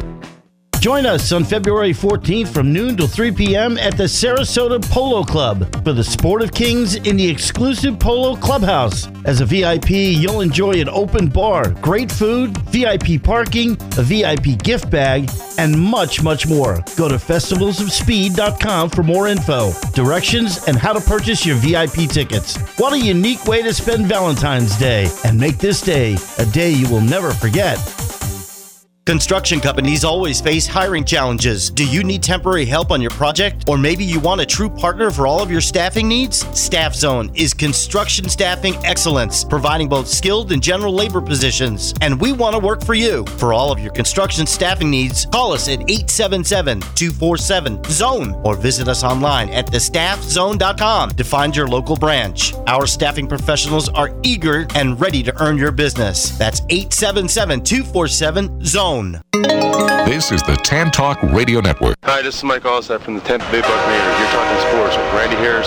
Join us on February fourteenth from noon till three p.m. at the Sarasota Polo Club for the Sport of Kings in the exclusive Polo Clubhouse. As a V I P, you'll enjoy an open bar, great food, V I P parking, a V I P gift bag, and much, much more. Go to festivals of speed dot com for more info, directions, and how to purchase your V I P tickets. What a unique way to spend Valentine's Day, and make this day a day you will never forget. Construction companies always face hiring challenges. Do you need temporary help on your project? Or maybe you want a true partner for all of your staffing needs? Staff Zone is construction staffing excellence, providing both skilled and general labor positions. And we want to work for you. For all of your construction staffing needs, call us at eight seven seven, two four seven, zone or visit us online at the staff zone dot com to find your local branch. Our staffing professionals are eager and ready to earn your business. That's eight seven seven, two four seven, zone. This is the Tan Talk Radio Network. Hi, this is Mike Allstott from the Tampa Bay Buccaneers. You're talking sports with Randy Harris.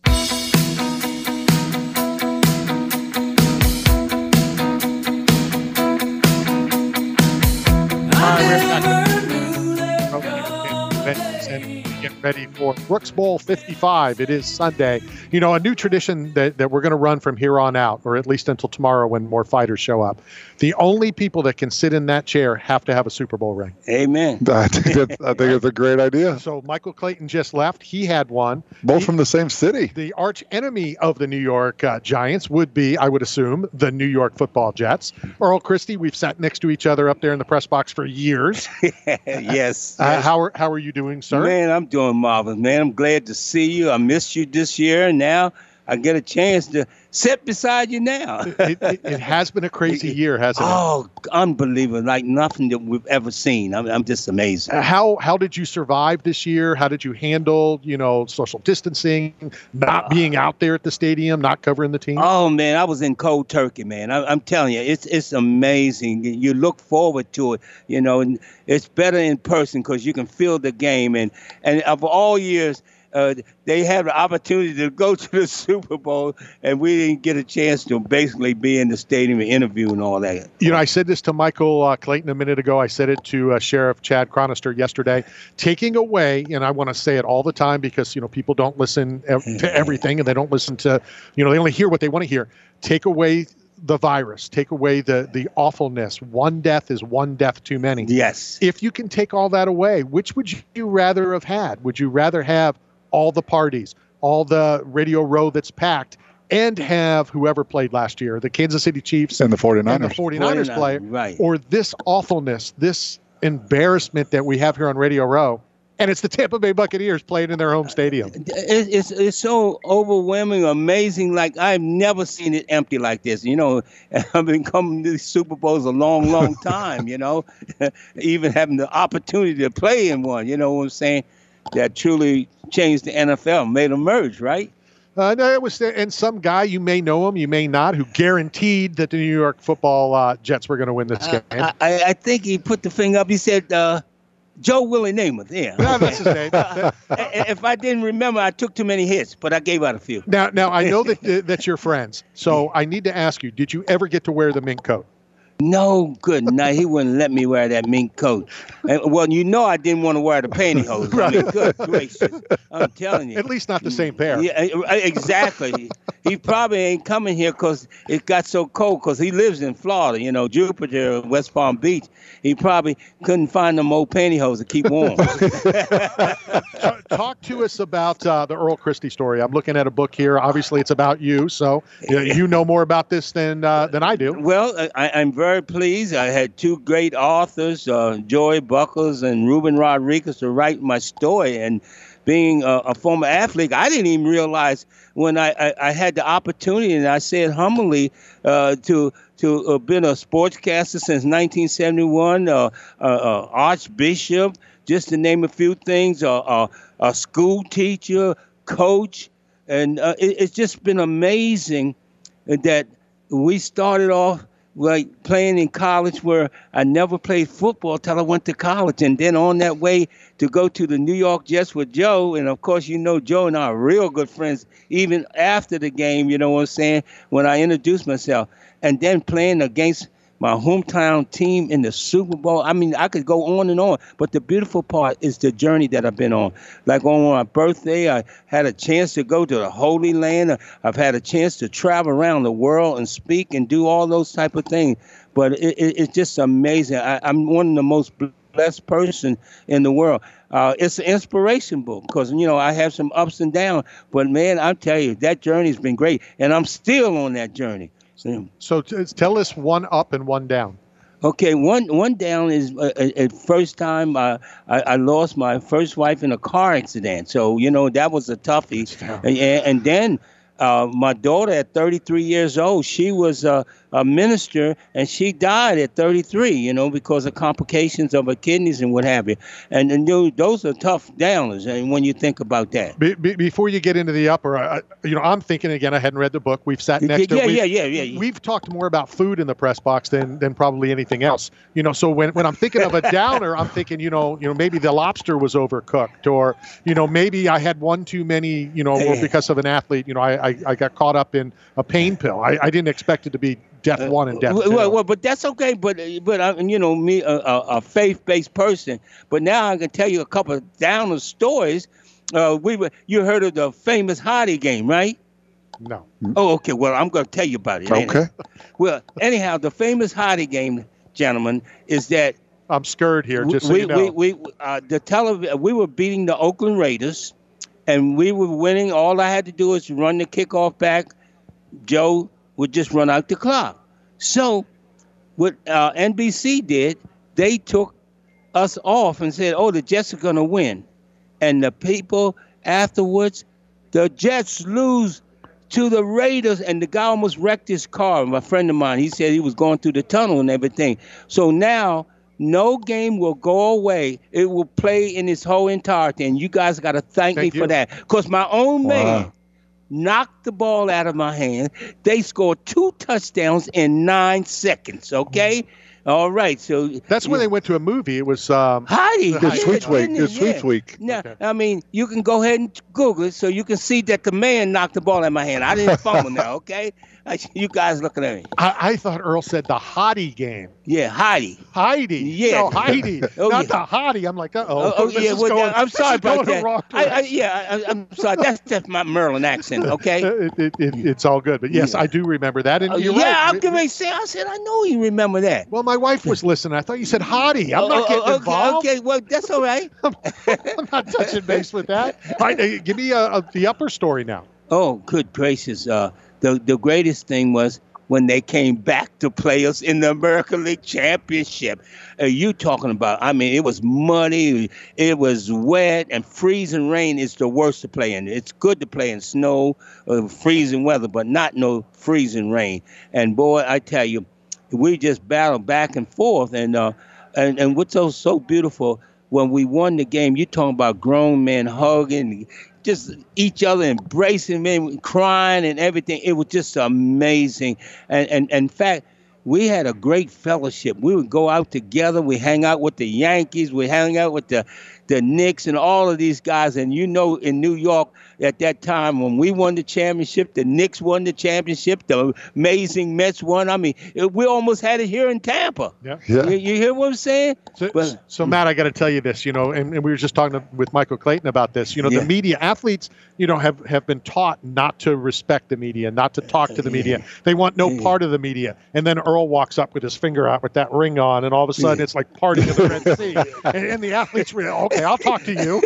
Get ready for Brooks Bowl fifty-five. It is Sunday. You know, a new tradition that, that we're going to run from here on out, or at least until tomorrow when more fighters show up. The only people that can sit in that chair have to have a Super Bowl ring. Amen. I think that's, I think it's a great idea. So Michael Clayton just left. He had one. Both he, from the same city. The arch enemy of the New York uh, Giants would be, I would assume, the New York Football Jets. Earl Christie, we've sat next to each other up there in the press box for years. yes. Uh, yes. How are how are you doing, sir? Man, I'm doing Marvelous, man. I'm glad to see you. I missed you this year, and now I get a chance to sit beside you now. it, it, it has been a crazy year, hasn't it? Oh, unbelievable. Like nothing that we've ever seen. I'm, I'm just amazed. How how did you survive this year? How did you handle, you know, social distancing, not being out there at the stadium, not covering the team? Oh, man, I was in cold turkey, man. I, I'm telling you, it's it's amazing. You look forward to it, you know, and it's better in person because you can feel the game. And, and of all years, Uh, they had the opportunity to go to the Super Bowl, and we didn't get a chance to basically be in the stadium and interview and all that. You know, I said this to Michael uh, Clayton a minute ago. I said it to uh, Sheriff Chad Chronister yesterday. Taking away, and I want to say it all the time because, you know, people don't listen ev- to everything, and they don't listen to, you know, they only hear what they want to hear. Take away the virus, take away the the awfulness. One death is one death too many. Yes. If you can take all that away, which would you rather have had? Would you rather have all the parties, all the Radio Row that's packed, and have whoever played last year, the Kansas City Chiefs and the 49ers, and the 49ers play, right. or this awfulness, this embarrassment that we have here on Radio Row, and it's the Tampa Bay Buccaneers playing in their home stadium. It, it's it's so overwhelming, amazing. Like I've never seen it empty like this. You know, I've been coming to these Super Bowls a long, long time. You know, even having the opportunity to play in one. You know what I'm saying? That truly changed the N F L, made them merge, right? Uh, no, it was, and some guy, you may know him, you may not, who guaranteed that the New York Football uh, Jets were going to win this Uh, game. I, I think he put the finger up. He said, uh, Joe Willie Namath. Yeah, No, that's his name. If I didn't remember, I took too many hits, but I gave out a few. Now, now I know that uh, that you're friends, so I need to ask you: did you ever get to wear the mink coat? No, good night. He wouldn't let me wear that mink coat. And, well, you know I didn't want to wear the pantyhose. I mean, good gracious. I'm telling you. At least not the same pair. Yeah, exactly. He probably ain't coming here because it got so cold because he lives in Florida, you know, Jupiter, West Palm Beach. He probably couldn't find them old pantyhose to keep warm. Talk to us about uh, the Earl Christie story. I'm looking at a book here. Obviously, it's about you, so you, you know more about this than uh, than I do. Well, I, I'm very pleased. I had two great authors, uh, Joy Buckles and Ruben Rodriguez, to write my story. And being a, a former athlete, I didn't even realize when I, I, I had the opportunity, and I said humbly, uh, to to uh, been a sportscaster since nineteen seventy-one, uh, uh, uh, Archbishop, just to name a few things, uh, uh, a school teacher, coach, and uh, it, it's just been amazing that we started off like playing in college where I never played football till I went to college, and then on that way to go to the New York Jets with Joe. And of course, you know, Joe and I are real good friends even after the game, you know what I'm saying, when I introduced myself. And then playing against my hometown team in the Super Bowl. I mean, I could go on and on, but the beautiful part is the journey that I've been on. Like on my birthday, I had a chance to go to the Holy Land. I've had a chance to travel around the world and speak and do all those type of things. But it, it, it's just amazing. I, I'm one of the most blessed person in the world. Uh, it's an inspiration book because, you know, I have some ups and downs. But, man, I'll tell you, that journey's been great, and I'm still on that journey. So, so t- tell us one up and one down. Okay, one one down is uh, at first time uh, I, I lost my first wife in a car accident. So, you know, that was a toughie. And, and then uh, my daughter at thirty-three years old, she was uh, a minister, and she died at thirty-three, you know, because of complications of her kidneys and what have you. And, and you know, those are tough downers, and when you think about that. Be, be, before you get into the upper, uh, you know, I'm thinking again. I hadn't read the book. We've sat next yeah, to. Yeah, we've, yeah, yeah, yeah. We've talked more about food in the press box than than probably anything else. You know, so when, when I'm thinking of a downer, I'm thinking, you know, you know, maybe the lobster was overcooked, or you know, maybe I had one too many, you know, or because of an athlete, you know, I I, I got caught up in a pain pill. I, I didn't expect it to be death one and death well, two. Well, well, but that's okay. But but I, you know, me a, a, a faith-based person. But now I can tell you a couple of downer stories. Uh, we were you heard of the famous Hottie game, right? No. Oh, okay. Well, I'm going to tell you about it. Okay. Well, anyhow, the famous Hottie game, gentlemen, is that I'm scared here. Just so we you know. we we uh, the tele- we were beating the Oakland Raiders, and we were winning. All I had to do was run the kickoff back. Joe would just run out the clock. So what uh, N B C did, they took us off and said, oh, the Jets are going to win. and the people afterwards, the Jets lose to the Raiders, and the guy almost wrecked his car. My friend of mine, he said he was going through the tunnel and everything. So now, no game will go away. It will play in its whole entirety, and you guys got to thank, thank me you. for that. Because my own wow. man knocked the ball out of my hand. They scored two touchdowns in nine seconds, okay? All right, so that's when yeah. they went to a movie. It was um, Heidi. The Sweet Week. The Sweet Week. Now, okay. I mean, you can go ahead and Google it so you can see that the man knocked the ball out of my hand. I didn't fumble now, okay? You guys looking at me. I, I thought Earl said the Hottie game. Yeah, Heidi. Heidi. Yeah. No, Heidi. oh, Not yeah. the Hottie. I'm like, uh-oh. Oh, oh yeah. Well, going, I'm sorry about that. I, I, I, yeah, I, I'm sorry. That's just my Maryland accent, okay? it, it, it, it's all good. But, yes, yeah. I do remember that. And uh, you're yeah, right. I'm going to say, I said, I know you remember that. Well, my wife was listening. I thought you said Hottie. I'm oh, not getting okay, involved. Okay, well, that's all right. I'm, I'm not touching base with that. All right, uh, give me a, a, the upper story now. Oh, good gracious. Uh, the, the greatest thing was when they came back to play us in the American League Championship. Uh, you talking about, I mean, it was muddy, it was wet, and freezing rain is the worst to play in. It's good to play in snow or freezing weather, but not no freezing rain. And, boy, I tell you, we just battled back and forth. And uh, and, and what's so, so beautiful, when we won the game, you're talking about grown men hugging, just each other embracing, men crying and everything. It was just amazing. And, and, and in fact, we had a great fellowship. We would go out together. We hang out with the Yankees. We hang out with the, the Knicks and all of these guys. And you know, in New York at that time, when we won the championship, the Knicks won the championship, the amazing Mets won. I mean, it, we almost had it here in Tampa. Yeah. yeah. You, you hear what I'm saying? So, but, so Matt, I got to tell you this, you know, and, and we were just talking to, with Michael Clayton about this. You know, yeah. the media, athletes, you know, have, have been taught not to respect the media, not to talk to the media. They want no yeah. part of the media. And then Earl walks up with his finger out with that ring on, and all of a sudden yeah. it's like party in the Red Sea. and, and the athletes were, okay, I'll talk to you.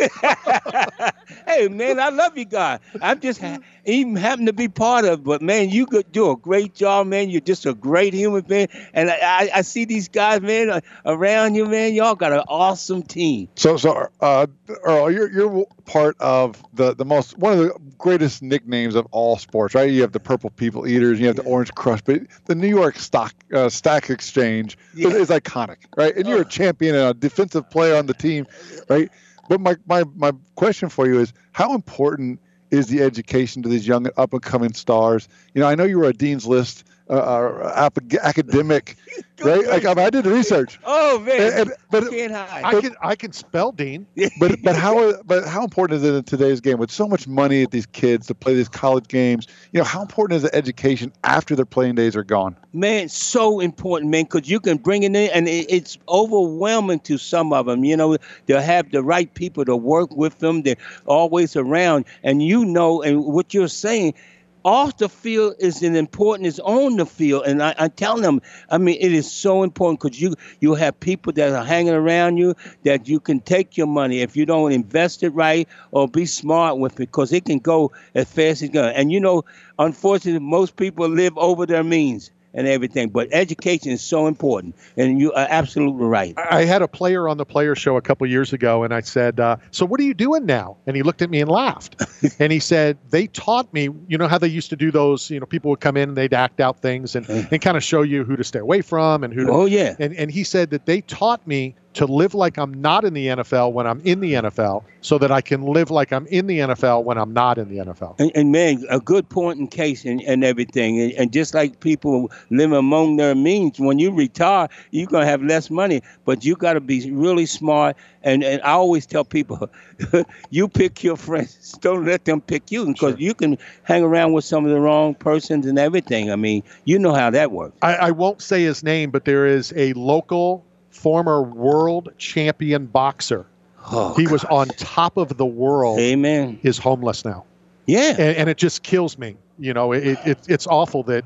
Hey, man, I love you guys. I'm just ha- even happen to be part of it. But, man, you could do a great job, man. You're just a great human being. And I, I, I see these guys, man, uh, around you, man. Y'all got an awesome team. So, so uh, Earl, you're you're part of the, the most one of the greatest nicknames of all sports, right? You have the Purple People Eaters, you have the Orange Crush, but the New York Stock uh, Stack Exchange yeah. is, is iconic, right? And you're a champion and a defensive player on the team, right? But my, my, my question for you is, how important is the education to these young up-and-coming stars? You know, I know you were a Dean's List uh, uh, academic, right? Like, I, mean, I did the research. Oh man, and, and, but can't hide. I can I can spell Dean. But but how but how important is it in today's game with so much money at these kids to play these college games? You know, how important is the education after their playing days are gone? Man, so important, man, because you can bring it in, and it, it's overwhelming to some of them. You know, they'll have the right people to work with them. They're always around, and you know, and what you're saying, off the field is as important as on the field. And I, I tell them, I mean, it is so important because you you have people that are hanging around you that you can take your money if you don't invest it right or be smart with it, because it can go as fast as it can. And, you know, unfortunately, most people live over their means and everything. But education is so important, and you are absolutely right. I had a player on the Player Show a couple years ago, and I said, uh, so what are you doing now? And he looked at me and laughed. And he said, they taught me, you know how they used to do those, you know, people would come in and they'd act out things and, and kind of show you who to stay away from and who to. Oh, yeah. And, and he said that they taught me to live like I'm not in the N F L when I'm in the N F L, so that I can live like I'm in the N F L when I'm not in the N F L. And, and man, a good point in case and, and everything. And, and just like people live among their means, when you retire, you're going to have less money, but you got to be really smart. And, and I always tell people, you pick your friends. Don't let them pick you, because sure. you can hang around with some of the wrong persons and everything. I mean, you know how that works. I, I won't say his name, but there is a local former world champion boxer. Oh, he gosh. was on top of the world. Amen. Is homeless now. Yeah. And, and it just kills me. You know, it, it it's awful that.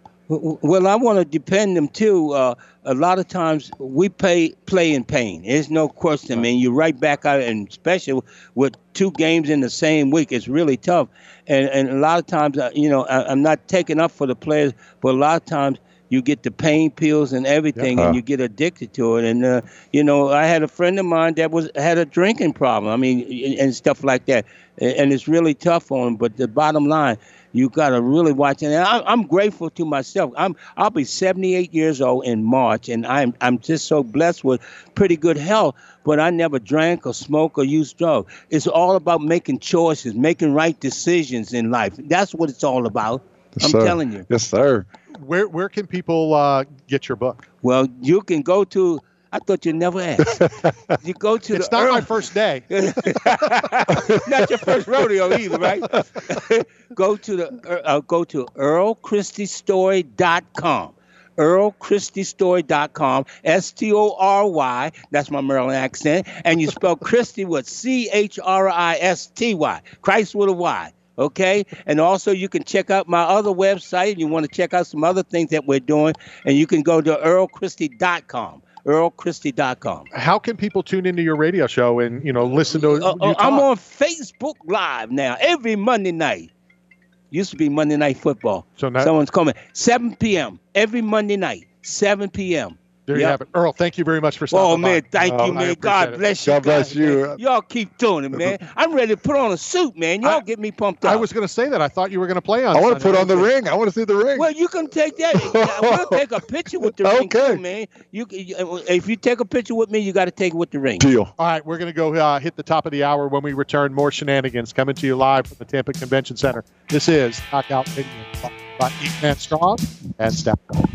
Well, I want to depend them too. Uh, a lot of times we pay play in pain. There's no question. I mean, you're right back out, and especially with two games in the same week, it's really tough. And and a lot of times, uh, you know, I, I'm not taking up for the players, but a lot of times you get the pain pills and everything, Yeah. and you get addicted to it. And uh, you know, I had a friend of mine that was had a drinking problem. I mean, and, and stuff like that. And, and it's really tough on him. But the bottom line, you gotta really watch it. And I, I'm grateful to myself. I'm I'll be seventy-eight years old in March, and I'm I'm just so blessed with pretty good health. But I never drank or smoked or used drugs. It's all about making choices, making right decisions in life. That's what it's all about. Yes, I'm sir. telling you. Yes, sir. Where where can people uh, get your book? Well, you can go to. I thought you'd never ask. You go to It's the. not Earl- my first day. Not your first rodeo either, right? go to the uh, go to earl christie story dot com. earl christie story dot com. S T O R Y. That's my Maryland accent. And you spell Christie with C H R I S T Y. Christ with a Y. Okay? And also you can check out my other website. You want to check out some other things that we're doing. And you can go to earl christie dot com. earl christie dot com. How can people tune into your radio show and, you know, listen to Uh, you uh, I'm talk? on Facebook Live now every Monday night. Used to be Monday Night Football. So now- Someone's coming. seven p.m. every Monday night. seven p.m. There you Yep. have it. Earl, thank you very much for stopping Oh, man, by. thank Oh, you, I man. appreciate God it. bless you. God bless guys, you. man. Y'all keep doing it, man. I'm ready to put on a suit, man. Y'all get me pumped up. I was going to say that. I thought you were going to play on I want to Sunday. put on the ring. I want to see the ring. Well, you can take that. We'll take a picture with the ring, Okay. too, man. You, you- if you take a picture with me, you got to take it with the ring. Deal. All right, we're going to go uh, hit the top of the hour. When we return, more shenanigans coming to you live from the Tampa Convention Center. This is Knockout Radio by Eat Man Strong and Steph.